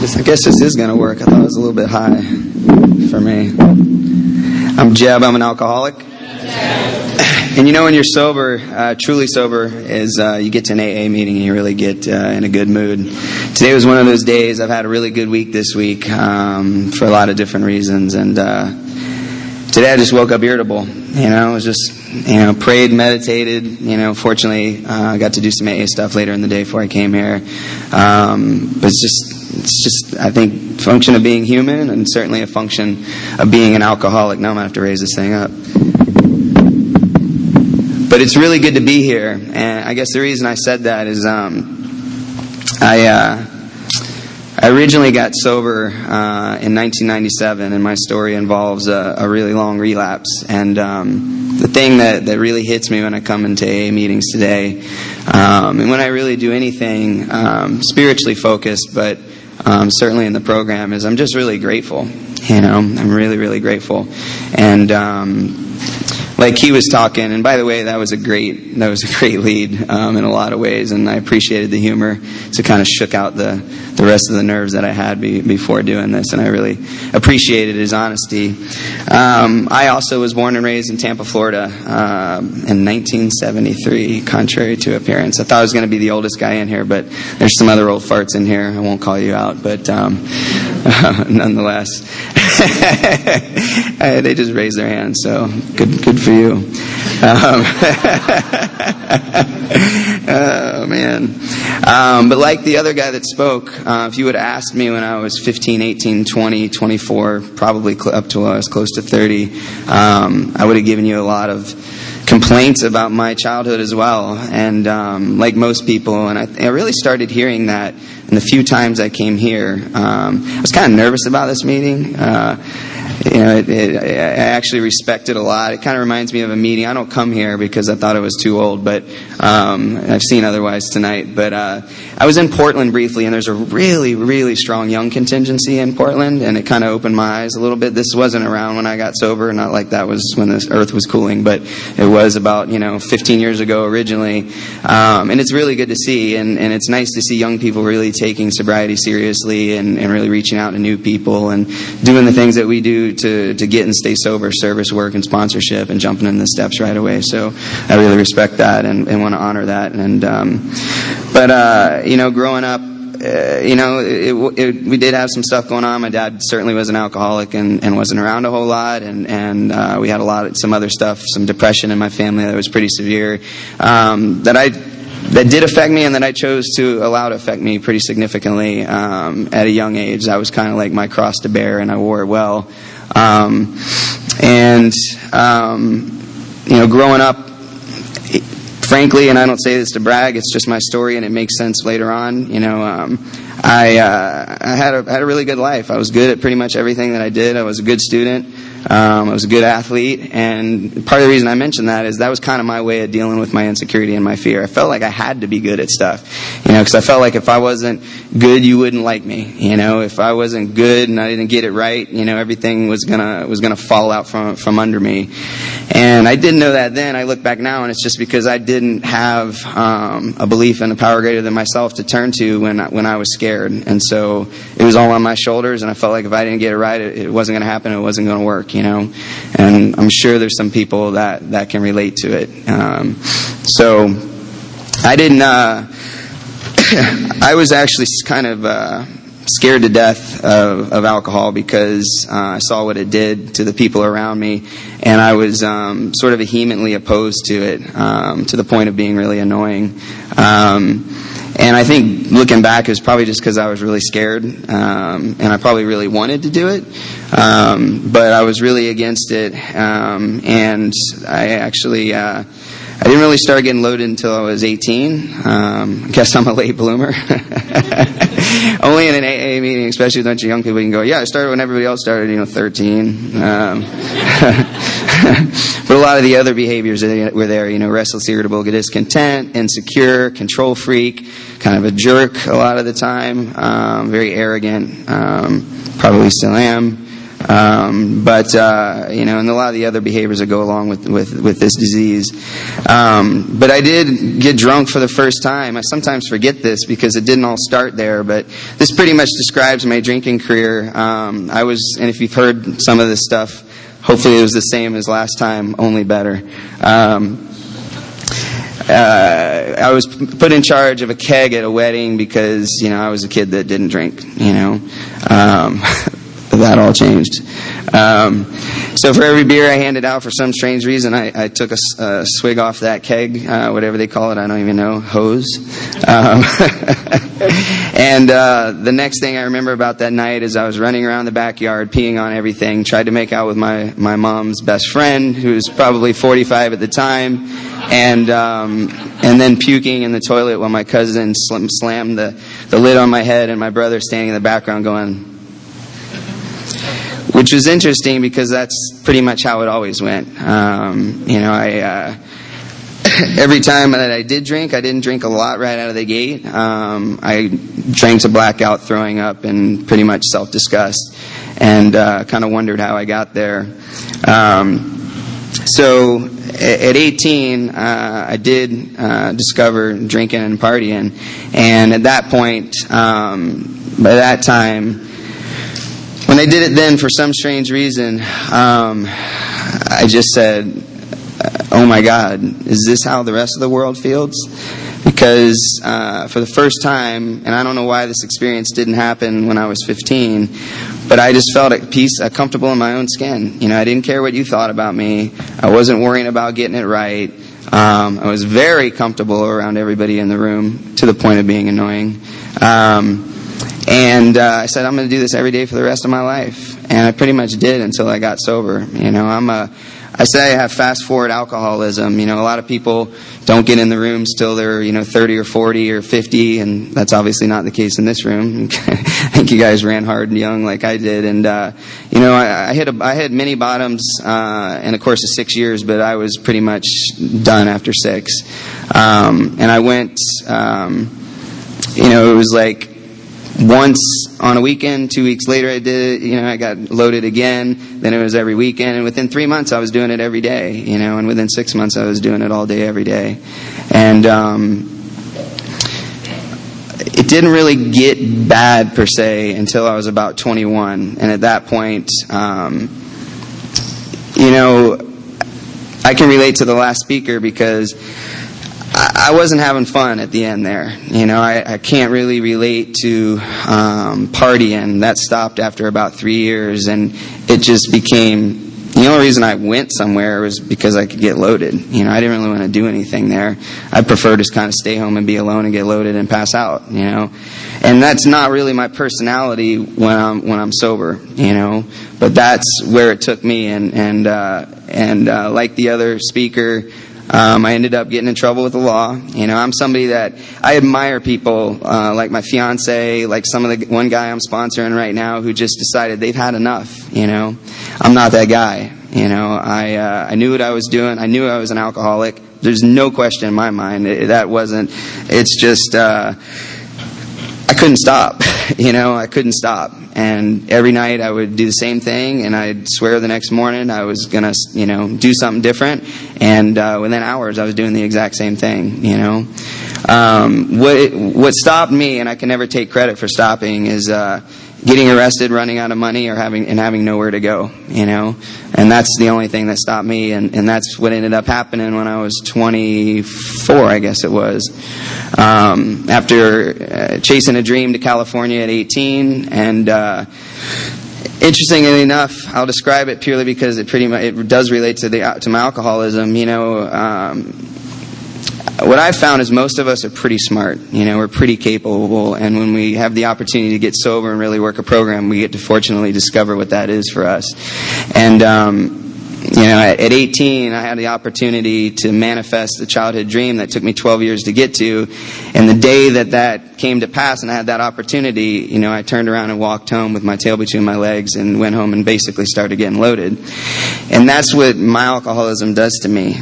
I guess this is going to work. I thought it was a little bit high for me. I'm Jeb. I'm an alcoholic. And you know, when you're sober, truly sober, is you get to an AA meeting and you really get in a good mood. Today was one of those days. I've had a really good week this week for a lot of different reasons. And today I just woke up irritable. You know, I was just, prayed, meditated. Fortunately, I got to do some AA stuff later in the day before I came here. But it's just, I think, function of being human, and certainly a function of being an alcoholic. Now I'm going to have to raise this thing up. But it's really good to be here, and I guess the reason I said that is I originally got sober in 1997, and my story involves a really long relapse. And the thing that really hits me when I come into AA meetings today, and when I really do anything spiritually focused, but certainly in the program, is I'm just really grateful. I'm really, really grateful. And like he was talking, and by the way, that was a great lead in a lot of ways, and I appreciated the humor. So it kind of shook out the rest of the nerves that I had before doing this, and I really appreciated his honesty. I also was born and raised in Tampa, Florida, in 1973, contrary to appearance. I thought I was going to be the oldest guy in here, but there's some other old farts in here. I won't call you out, but nonetheless, they just raised their hands, so good for you. Oh, man. But like the other guy that spoke, if you would have asked me when I was 15, 18, 20, 24, probably up to when I was close to 30, I would have given you a lot of complaints about my childhood as well. And like most people, and I really started hearing that in the few times I came here. I was kind of nervous about this meeting. I actually respect it a lot. It kind of reminds me of a meeting. I don't come here because I thought I was too old, but I've seen otherwise tonight. But I was in Portland briefly, and there's a really, really strong young contingency in Portland, and it kind of opened my eyes a little bit. This wasn't around when I got sober, not like that was when the earth was cooling, but it was about 15 years ago originally. And it's really good to see, and it's nice to see young people really taking sobriety seriously and really reaching out to new people and doing the things that we do to get and stay sober, service work and sponsorship, and jumping in the steps right away. So I really respect that and want to honor that. And growing up, we did have some stuff going on. My dad certainly was an alcoholic and wasn't around a whole lot, and we had some other stuff, some depression in my family that was pretty severe, that did affect me, and that I chose to allow to affect me pretty significantly at a young age. That was kind of like my cross to bear, and I wore it well. Growing up, frankly, and I don't say this to brag, it's just my story, and it makes sense later on. I had a really good life. I was good at pretty much everything that I did. I was a good student. I was a good athlete, and part of the reason I mentioned that is that was kind of my way of dealing with my insecurity and my fear. I felt like I had to be good at stuff, because I felt like if I wasn't good, you wouldn't like me. If I wasn't good and I didn't get it right, everything was gonna fall out from under me. And I didn't know that then. I look back now, and it's just because I didn't have a belief in a power greater than myself to turn to when I was scared. And so it was all on my shoulders, and I felt like if I didn't get it right, it wasn't going to happen. It wasn't going to work. And I'm sure there's some people that can relate to it. So I didn't. I was actually kind of scared to death of alcohol because I saw what it did to the people around me, and I was sort of vehemently opposed to it to the point of being really annoying. And I think looking back, it was probably just because I was really scared, and I probably really wanted to do it, but I was really against it, and I actually I didn't really start getting loaded until I was 18. I guess I'm a late bloomer. Only in an AA meeting, especially with a bunch of young people, you can go, yeah, I started when everybody else started, 13. But a lot of the other behaviors were there, restless, irritable, discontent, insecure, control freak, kind of a jerk a lot of the time, very arrogant, probably still am. And a lot of the other behaviors that go along with this disease. But I did get drunk for the first time. I sometimes forget this because it didn't all start there, but this pretty much describes my drinking career. And if you've heard some of this stuff, hopefully it was the same as last time, only better. I was put in charge of a keg at a wedding because, I was a kid that didn't drink, that all changed. So for every beer I handed out, for some strange reason, I took a swig off that keg, whatever they call it, I don't even know, hose. And the next thing I remember about that night is I was running around the backyard, peeing on everything, tried to make out with my mom's best friend, who was probably 45 at the time, and then puking in the toilet while my cousin slammed the lid on my head, and my brother standing in the background going... Which was interesting because that's pretty much how it always went. Every time that I did drink, I didn't drink a lot right out of the gate. I drank to blackout, throwing up, and pretty much self-disgust, and kind of wondered how I got there. So at 18, I did discover drinking and partying, and at that point, by that time, when I did it then, for some strange reason, I just said, oh my God, is this how the rest of the world feels? Because for the first time, and I don't know why this experience didn't happen when I was 15, but I just felt at peace, comfortable in my own skin. I didn't care what you thought about me. I wasn't worrying about getting it right. I was very comfortable around everybody in the room, to the point of being annoying. And I said, I'm going to do this every day for the rest of my life. And I pretty much did until I got sober. I say I have fast-forward alcoholism. A lot of people don't get in the rooms till they're, 30 or 40 or 50, and that's obviously not the case in this room. I think you guys ran hard and young like I did. And, I had many bottoms in a course of 6 years, but I was pretty much done after 6. And I went, it was like, once on a weekend, 2 weeks later I did it, I got loaded again, then it was every weekend, and within 3 months I was doing it every day, and within 6 months I was doing it all day, every day. And it didn't really get bad, per se, until I was about 21, and at that point, I can relate to the last speaker because I wasn't having fun at the end there. I can't really relate to partying. That stopped after about 3 years, and it just became... The only reason I went somewhere was because I could get loaded. I didn't really want to do anything there. I prefer just kind of stay home and be alone and get loaded and pass out, And that's not really my personality when I'm sober, But that's where it took me, and like the other speaker... I ended up getting in trouble with the law. I'm somebody that I admire people like my fiance, like one guy I'm sponsoring right now who just decided they've had enough. I'm not that guy. I knew what I was doing. I knew I was an alcoholic. There's no question in my mind. It's just, I couldn't stop. I couldn't stop. And every night I would do the same thing, and I'd swear the next morning I was going to, do something different. And within hours I was doing the exact same thing, What stopped me, and I can never take credit for stopping, is getting arrested, running out of money, or having nowhere to go, And that's the only thing that stopped me, and that's what ended up happening when I was 24, I guess it was. After chasing a dream to California at 18, and interestingly enough, I'll describe it purely because it does relate to my alcoholism. What I've found is most of us are pretty smart. We're pretty capable, and when we have the opportunity to get sober and really work a program, we get to fortunately discover what that is for us. And at 18, I had the opportunity to manifest the childhood dream that took me 12 years to get to. And the day that came to pass and I had that opportunity, I turned around and walked home with my tail between my legs and went home and basically started getting loaded. And that's what my alcoholism does to me.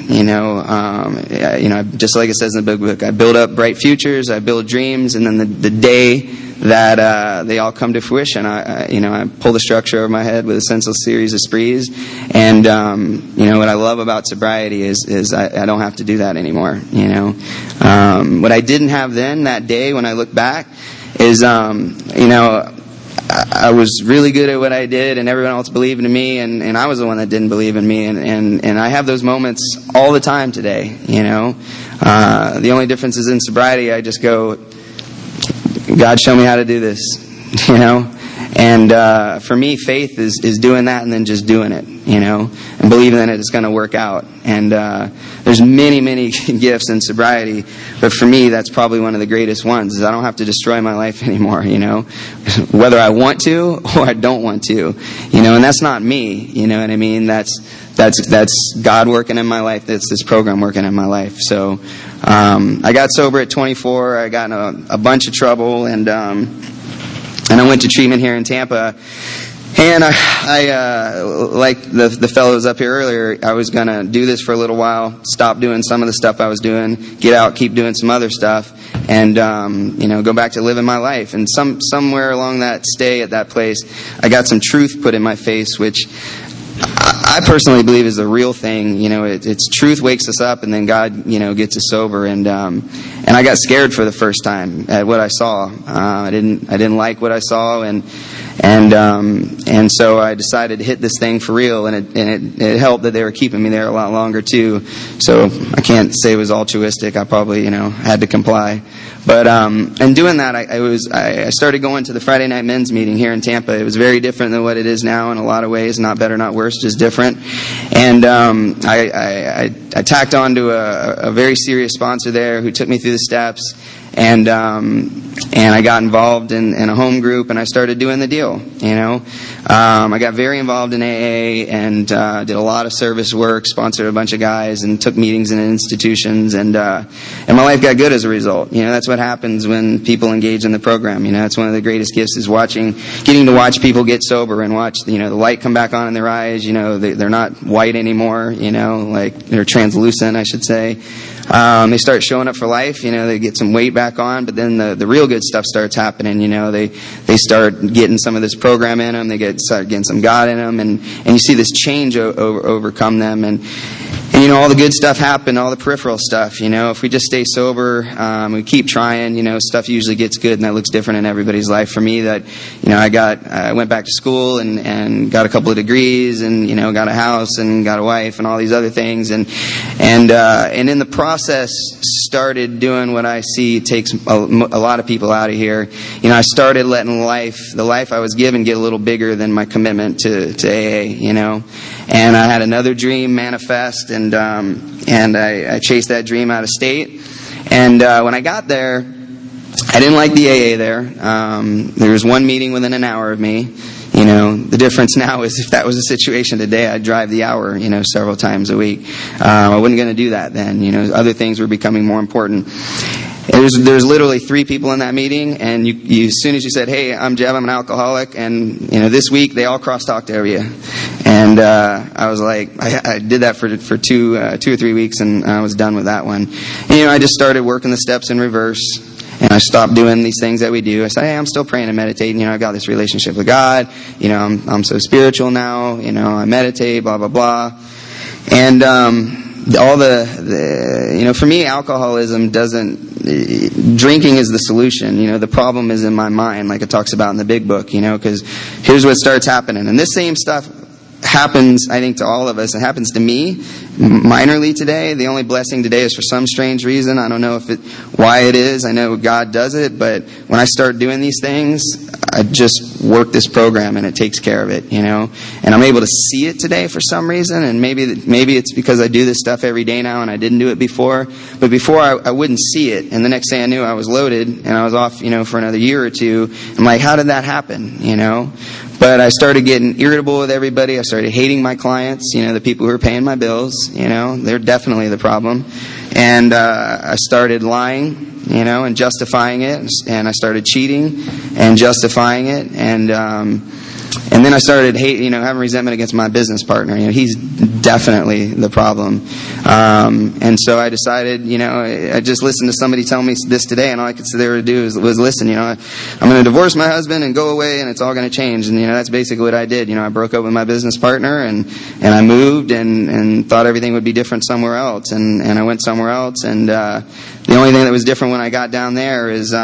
Just like it says in the big book, I build up bright futures, I build dreams, and then the day that they all come to fruition. I pull the structure over my head with a senseless series of sprees, and what I love about sobriety is I don't have to do that anymore. What I didn't have then that day when I look back is I was really good at what I did, and everyone else believed in me, and I was the one that didn't believe in me, and I have those moments all the time today. The only difference is in sobriety, I just go, God, show me how to do this. And for me, faith is doing that and then just doing it, and believing that it's going to work out. And there's many gifts in sobriety, but for me, that's probably one of the greatest ones. Is I don't have to destroy my life anymore, whether I want to or I don't want to, and that's not me, you know what I mean? That's God working in my life. That's this program working in my life. So I got sober at 24. I got in a bunch of trouble, and I went to treatment here in Tampa. And I like the fellows up here earlier, I was going to do this for a little while, stop doing some of the stuff I was doing, get out, keep doing some other stuff, and go back to living my life. And somewhere along that stay at that place, I got some truth put in my face, which I personally believe is a real thing. It's truth wakes us up, and then God, gets us sober. And I got scared for the first time at what I saw. I didn't like what I saw, and so I decided to hit this thing for real. And it helped that they were keeping me there a lot longer too. So I can't say it was altruistic. I probably had to comply. But in doing that, I started going to the Friday night men's meeting here in Tampa. It was very different than what it is now in a lot of ways. Not better, not worse, just different. And I tacked on to a very serious sponsor there who took me through the steps. And I got involved in a home group, and I started doing the deal. I got very involved in AA and did a lot of service work, sponsored a bunch of guys, and took meetings in institutions, and my life got good as a result. That's what happens when people engage in the program. That's one of the greatest gifts is getting to watch people get sober and watch the light come back on in their eyes. They're not white anymore. Like they're translucent, I should say. They start showing up for life. They get some weight back on, but then the real good stuff starts happening. They start getting some of this program in them. They start getting some God in them, and you see this change overcome them. And all the good stuff happen, all the peripheral stuff. If we just stay sober, we keep trying, stuff usually gets good, and that looks different in everybody's life. For me, that I went back to school and got a couple of degrees, and got a house and got a wife and all these other things, and in the process started doing what I see takes a lot of people out of here. I started letting the life I was given get a little bigger than my commitment to AA. And I had another dream manifest, and I chased that dream out of state. And when I got there, I didn't like the AA there. There was one meeting within an hour of me. The difference now is if that was a situation today, I'd drive the hour, several times a week. I wasn't going to do that then. Other things were becoming more important. There's literally 3 people in that meeting, and you as soon as you said, "Hey, I'm Jeb, I'm an alcoholic," and this week they all cross-talked over you. And I was like, I did that for 2 or 3 weeks, and I was done with that one. And, I just started working the steps in reverse. And I stopped doing these things that we do. I said, hey, I'm still praying and meditating. I've got this relationship with God. I'm so spiritual now. I meditate, blah, blah, blah. And for me, alcoholism drinking is the solution. The problem is in my mind, like it talks about in the big book, because here's what starts happening. And this same stuff happens, I think, to all of us. It happens to me minorly today. The only blessing today is for some strange reason. I don't know why it is. I know God does it, but when I start doing these things, I just work this program and it takes care of it, And I'm able to see it today for some reason, and maybe it's because I do this stuff every day now and I didn't do it before. But before I wouldn't see it, and the next thing I knew, I was loaded and I was off, for another year or two. I'm like, how did that happen, But I started getting irritable with everybody. I started hating my clients, the people who are paying my bills, they're definitely the problem. And I started lying, and justifying it. And I started cheating and justifying it. And then I started having resentment against my business partner. He's definitely the problem. And so I decided, I just listened to somebody tell me this today, and all I could sit there to do was listen. I'm going to divorce my husband and go away, and it's all going to change. And that's basically what I did. I broke up with my business partner, and I moved and thought everything would be different somewhere else. And I went somewhere else, and the only thing that was different when I got down there is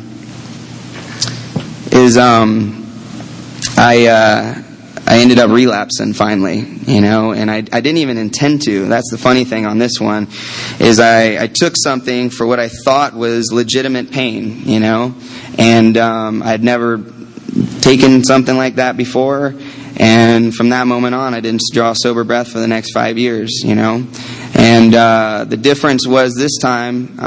I ended up relapsing finally, and I didn't even intend to. That's the funny thing on this one, is I took something for what I thought was legitimate pain, and I'd never taken something like that before, and from that moment on, I didn't draw a sober breath for the next 5 years, and the difference was this time,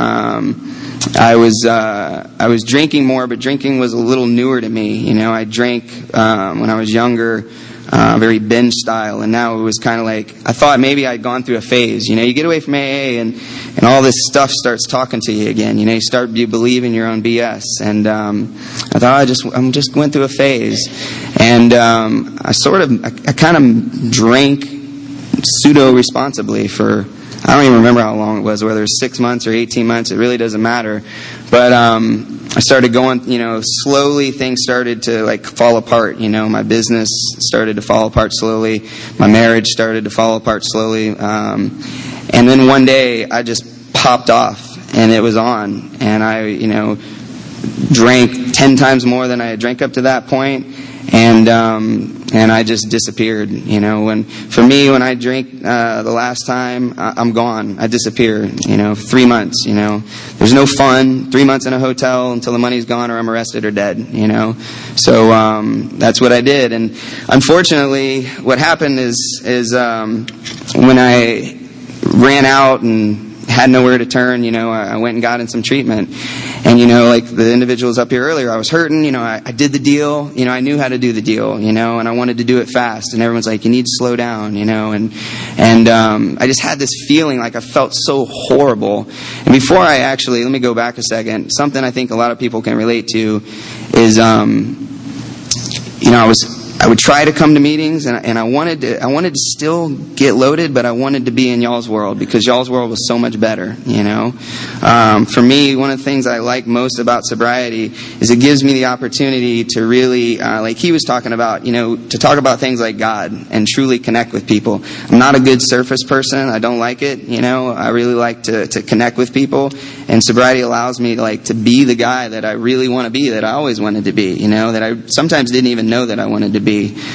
I was drinking more, but drinking was a little newer to me. I drank when I was younger, very binge style, and now it was kind of like I thought maybe I'd gone through a phase. You get away from AA, and all this stuff starts talking to you again. You believe in your own BS, and I thought I'm just went through a phase, and I kind of drank pseudo responsibly for. I don't even remember how long it was, whether it was 6 months or 18 months. It really doesn't matter. But I started going, slowly things started to fall apart. My business started to fall apart slowly. My marriage started to fall apart slowly. And then one day I just popped off, and it was on. And I, drank 10 times more than I had drank up to that point. And I just disappeared, for me, when I drink the last time, I'm gone. I disappear, 3 months, There's no fun. 3 months in a hotel until the money's gone or I'm arrested or dead, So that's what I did. And unfortunately, what happened is when I ran out and had nowhere to turn, I went and got in some treatment. And, like the individuals up here earlier, I was hurting, I did the deal, I knew how to do the deal, and I wanted to do it fast. And everyone's like, you need to slow down, and I just had this feeling like I felt so horrible. And before let me go back a second, something I think a lot of people can relate to is, I would try to come to meetings, and I wanted to still get loaded, but I wanted to be in y'all's world because y'all's world was so much better, For me, one of the things I like most about sobriety is it gives me the opportunity to really, like he was talking about, to talk about things like God and truly connect with people. I'm not a good surface person. I don't like it, I really like to connect with people, and sobriety allows me to be the guy that I really want to be, that I always wanted to be, that I sometimes didn't even know that I wanted to be.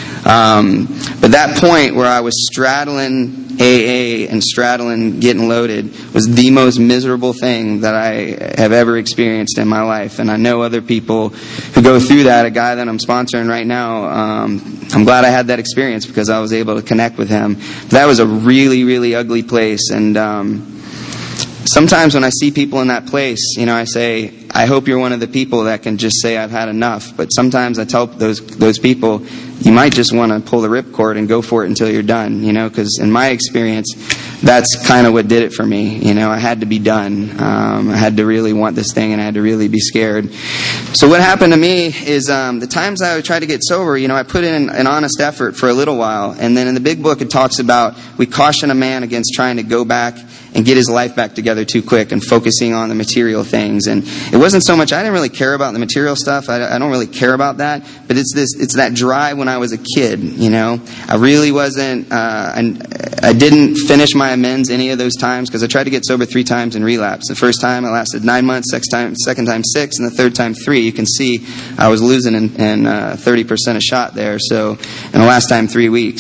But that point where I was straddling AA and straddling getting loaded was the most miserable thing that I have ever experienced in my life. And I know other people who go through that. A guy that I'm sponsoring right now, I'm glad I had that experience because I was able to connect with him. But that was a really, really ugly place. And sometimes when I see people in that place, I say, I hope you're one of the people that can just say I've had enough. But sometimes I tell those people, you might just want to pull the ripcord and go for it until you're done, because in my experience, that's kind of what did it for me. I had to be done. I had to really want this thing, and I had to really be scared. So what happened to me is the times I would try to get sober, I put in an honest effort for a little while. And then in the big book, it talks about we caution a man against trying to go back and get his life back together too quick and focusing on the material things. And it wasn't so much, I didn't really care about the material stuff. I don't really care about that. But it's that drive when I was a kid, I really wasn't, I didn't finish my amends any of those times because I tried to get sober 3 times and relapse. The first time I lasted 9 months, second time 6, and the third time 3. You can see I was losing in 30% a shot there. So, and the last time 3 weeks.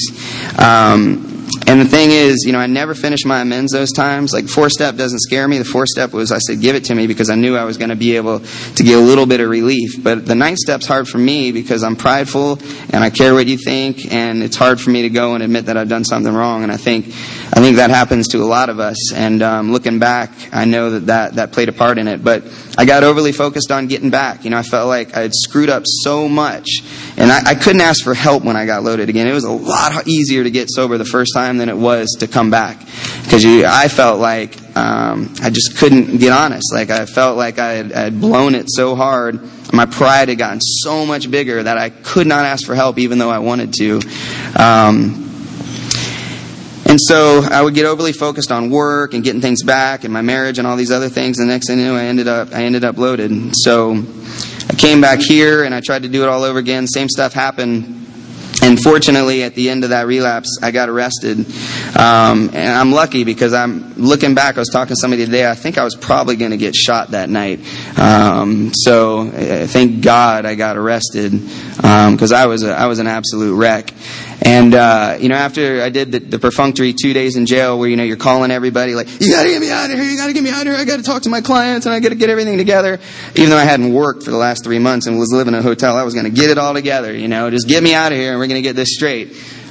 And the thing is, I never finished my amends those times. 4-step doesn't scare me. The 4-step was, I said, give it to me because I knew I was going to be able to get a little bit of relief. But the 9-step's hard for me because I'm prideful and I care what you think, and it's hard for me to go and admit that I've done something wrong. And I think that happens to a lot of us. And looking back, I know that played a part in it. But I got overly focused on getting back. I felt like I had screwed up so much. And I couldn't ask for help when I got loaded again. It was a lot easier to get sober the first time than it was to come back. Because I felt like I just couldn't get honest. I felt like I had blown it so hard. My pride had gotten so much bigger that I could not ask for help even though I wanted to. And so I would get overly focused on work and getting things back and my marriage and all these other things. The next thing you know, I ended up loaded. So I came back here and I tried to do it all over again. Same stuff happened. And fortunately, at the end of that relapse, I got arrested. And I'm lucky because I'm looking back. I was talking to somebody today. I think I was probably going to get shot that night. So thank God I got arrested because I was an absolute wreck. And after I did the perfunctory 2 days in jail, where you're calling everybody like, you got to get me out of here. You got to get me out of here. I got to talk to my clients and I got to get everything together. Even though I hadn't worked for the last 3 months and was living in a hotel, I was going to get it all together. Just get me out of here and we're going to get this straight.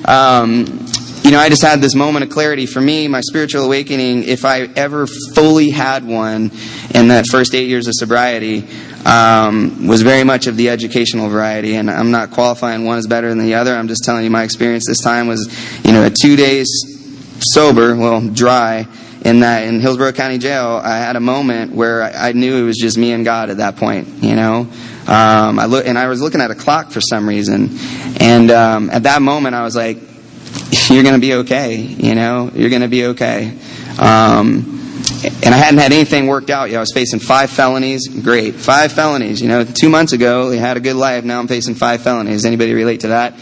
I just had this moment of clarity. For me, my spiritual awakening, if I ever fully had one in that first 8 years of sobriety, was very much of the educational variety. And I'm not qualifying one is better than the other. I'm just telling you my experience this time was, 2 days sober, dry, in Hillsborough County Jail. I had a moment where I knew it was just me and God at that point, I was looking at a clock for some reason. And at that moment, I was like, you're going to be okay, you're going to be okay. And I hadn't had anything worked out yet. I was facing 5 felonies. Great. 5 felonies. 2 months ago, I had a good life. Now I'm facing 5 felonies. Anybody relate to that?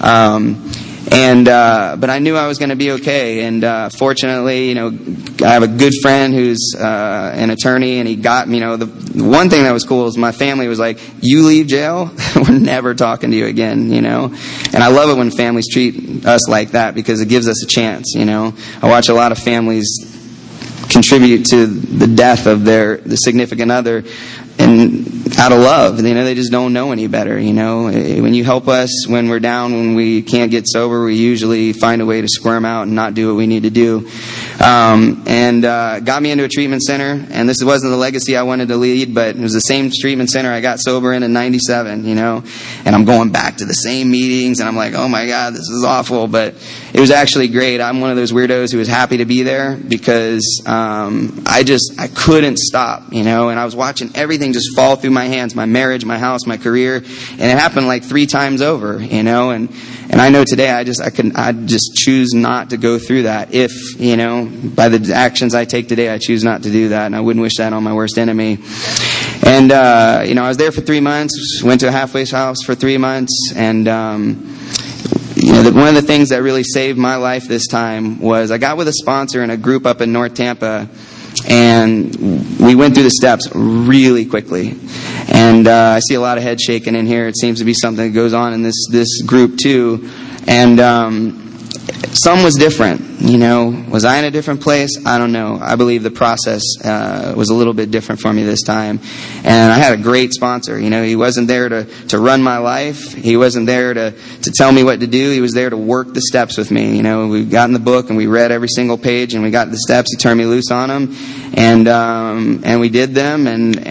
But I knew I was going to be okay. And fortunately, I have a good friend who's an attorney, and he got me. The one thing that was cool is my family was like, "You leave jail, we're never talking to you again." And I love it when families treat us like that because it gives us a chance. I watch a lot of families contribute to the death of the significant other, and out of love, they just don't know any better. When you help us when we're down, when we can't get sober, we usually find a way to squirm out and not do what we need to do. Got me into a treatment center, and this wasn't the legacy I wanted to lead, but it was the same treatment center I got sober in 97. And I'm going back to the same meetings, and I'm like, oh my God, this is awful, but it was actually great. I'm one of those weirdos who was happy to be there because I couldn't stop, and I was watching everything just fall through my hands, my marriage, my house, my career, and it happened like 3 times over, and I know today I just choose not to go through that. If, by the actions I take today, I choose not to do that, and I wouldn't wish that on my worst enemy. And, I was there for 3 months, went to a halfway house for 3 months, and, one of the things that really saved my life this time was I got with a sponsor in a group up in North Tampa, and we went through the steps really quickly. And I see a lot of head shaking in here. It seems to be something that goes on in this group too. And some was different. Was I in a different place? I don't know. I believe the process was a little bit different for me this time. And I had a great sponsor. He wasn't there to run my life. He wasn't there to tell me what to do. He was there to work the steps with me. We got in the book and we read every single page and we got the steps. He turned me loose on them, and we did them.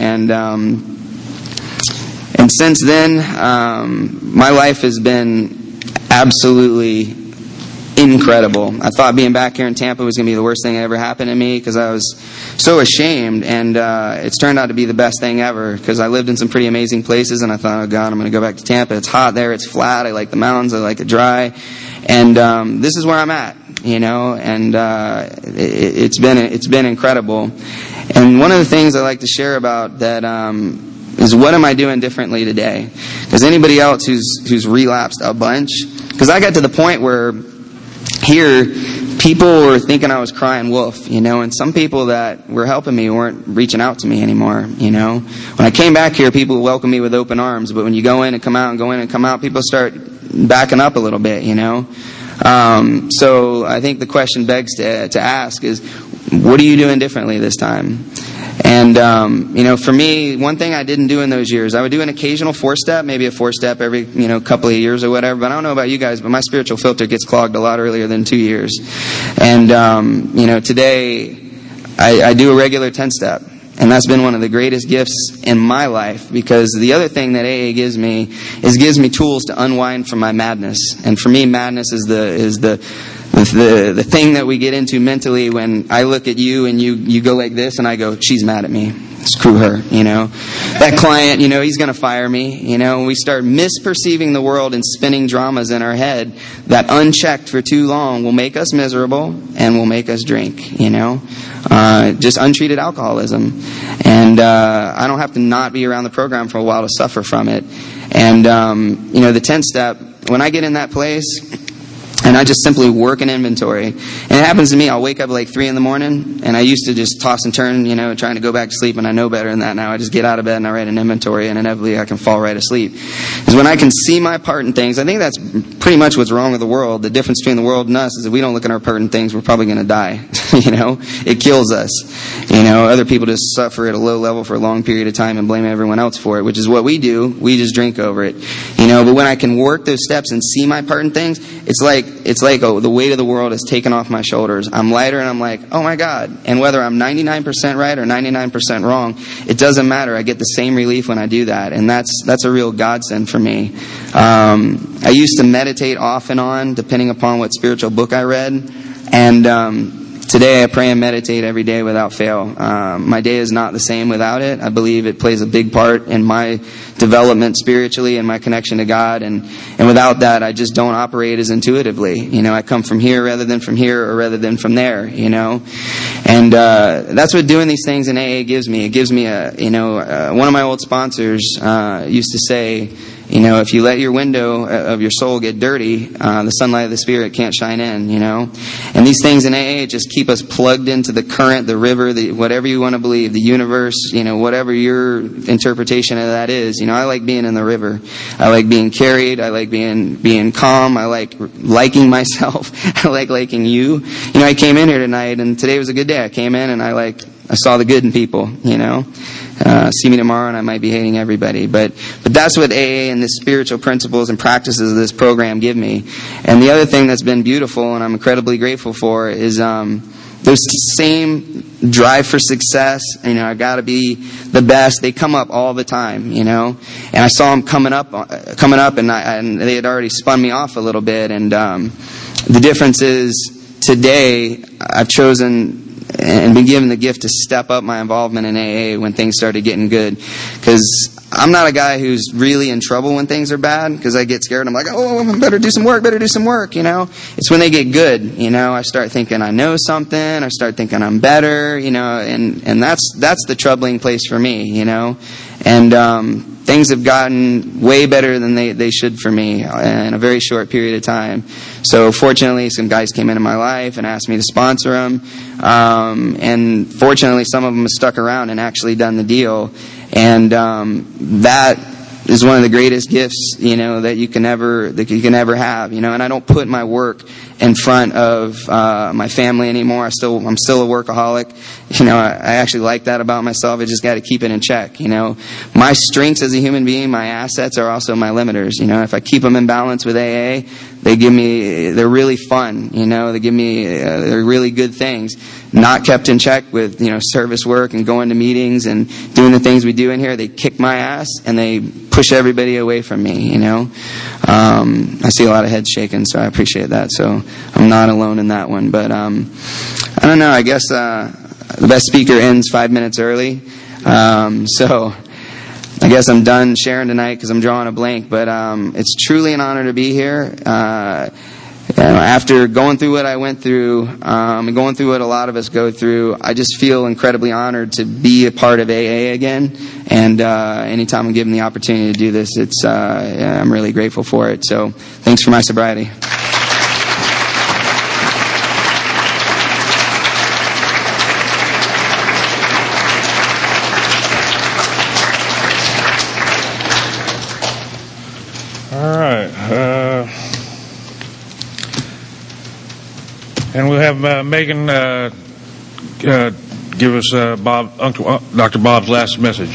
And since then, my life has been absolutely incredible. I thought being back here in Tampa was going to be the worst thing that ever happened to me because I was so ashamed, and it's turned out to be the best thing ever because I lived in some pretty amazing places, and I thought, oh God, I'm going to go back to Tampa. It's hot there, it's flat, I like the mountains, I like it dry, and this is where I'm at, and it's been incredible. And one of the things I like to share about that is what am I doing differently today? Because anybody else who's relapsed a bunch, because I got to the point where here, people were thinking I was crying wolf, and some people that were helping me weren't reaching out to me anymore, When I came back here, people welcomed me with open arms, but when you go in and come out and go in and come out, people start backing up a little bit, So I think the question begs to ask is, what are you doing differently this time? And, for me, one thing I didn't do in those years, I would do an occasional 4-step, maybe a 4-step every, couple of years or whatever. But I don't know about you guys, but my spiritual filter gets clogged a lot earlier than 2 years. And, today I do a regular 10-step. And that's been one of the greatest gifts in my life, because the other thing that AA gives me is gives me tools to unwind from my madness. And for me, madness is the the thing that we get into mentally when I look at you and you go like this and I go, she's mad at me. Screw her, That client, he's going to fire me, And we start misperceiving the world and spinning dramas in our head that unchecked for too long will make us miserable and will make us drink, Just untreated alcoholism. And I don't have to not be around the program for a while to suffer from it. And, the 10th step, when I get in that place, and I just simply work an inventory. And it happens to me, I'll wake up at like 3 in the morning, and I used to just toss and turn, trying to go back to sleep, and I know better than that now. I just get out of bed and I write an inventory, and inevitably I can fall right asleep. Because when I can see my part in things, I think that's pretty much what's wrong with the world. The difference between the world and us is if we don't look at our part in things, we're probably going to die. It kills us. Other people just suffer at a low level for a long period of time and blame everyone else for it, which is what we do. We just drink over it. But when I can work those steps and see my part in things, it's like the weight of the world is taken off my shoulders. I'm lighter, and I'm like, oh my God. And whether I'm 99% right or 99% wrong, it doesn't matter. I get the same relief when I do that, and that's a real godsend for me. I used to meditate off and on, depending upon what spiritual book I read, and today I pray and meditate every day without fail. My day is not the same without it. I believe it plays a big part in my development spiritually and my connection to God. And without that, I just don't operate as intuitively. I come from here rather than from here or rather than from there, And that's what doing these things in AA gives me. It gives me one of my old sponsors used to say, if you let your window of your soul get dirty, the sunlight of the Spirit can't shine in, And these things in AA just keep us plugged into the current, the river, whatever you want to believe, the universe, whatever your interpretation of that is. I like being in the river. I like being carried. I like being calm. I like liking myself. I like liking you. I came in here tonight, and today was a good day. I came in, and I saw the good in people, See me tomorrow and I might be hating everybody. But that's what AA and the spiritual principles and practices of this program give me. And the other thing that's been beautiful and I'm incredibly grateful for is those same drive for success, I got to be the best. They come up all the time, And I saw them coming up and they had already spun me off a little bit. And the difference is today I've chosen and been given the gift to step up my involvement in AA when things started getting good. Because I'm not a guy who's really in trouble when things are bad, because I get scared and I'm like, oh, I better do some work, It's when they get good, I start thinking I know something, I start thinking I'm better, and that's the troubling place for me, And things have gotten way better than they should for me in a very short period of time. So fortunately, some guys came into my life and asked me to sponsor them. And fortunately, some of them have stuck around and actually done the deal. And that is one of the greatest gifts, that you can ever have, And I don't put my work in front of my family anymore. I'm still a workaholic. I actually like that about myself. I just got to keep it in check. My strengths as a human being, my assets are also my limiters. If I keep them in balance with AA, they're really fun. They're really good things. Not kept in check with, service work and going to meetings and doing the things we do in here. They kick my ass and they push everybody away from me, I see a lot of heads shaking, so I appreciate that. So I'm not alone in that one. But I don't know. I guess the best speaker ends 5 minutes early. So I guess I'm done sharing tonight because I'm drawing a blank. But it's truly an honor to be here. After going through what I went through, and going through what a lot of us go through, I just feel incredibly honored to be a part of AA again. And anytime I'm given the opportunity to do this, I'm really grateful for it. So thanks for my sobriety. All right. And we'll have Megan give us Dr. Bob's last message.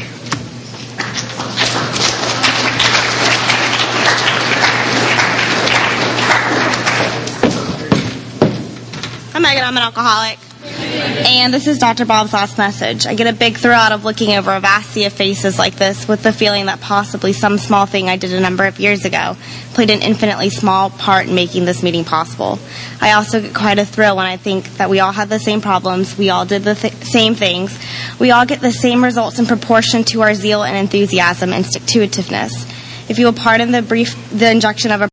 I'm Megan. I'm an alcoholic. And this is Dr. Bob's last message. I get a big thrill out of looking over a vast sea of faces like this with the feeling that possibly some small thing I did a number of years ago played an infinitely small part in making this meeting possible. I also get quite a thrill when I think that we all had the same problems, we all did the same things, we all get the same results in proportion to our zeal and enthusiasm and stick-to-itiveness. If you will pardon the injection of a